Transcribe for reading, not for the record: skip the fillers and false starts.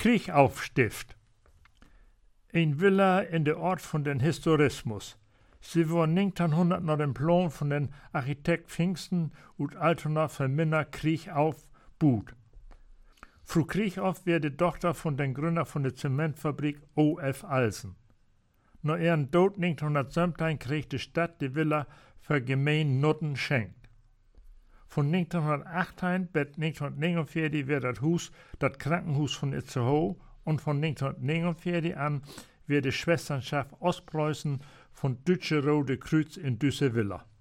Krieg aufstift. Een Villa in der Ort von den Historismus. Sie war 1900 nach dem Plan von den Architekt Pfingsten und Altona für Minna Krieg aufbuht. Frau Krieg auf war die Tochter von den Gründer von der Zementfabrik O.F. Alsen. Nach ihrem Tod 1917 krieg die Stadt die Villa für gemein Nutten schenkt. Von 1918 bis 1949 wird das Krankenhaus von Itzehoe und von 1949 an wird die Schwesternschaft Ostpreußen von Deutsche Rote Kreuz in Düsse Villa.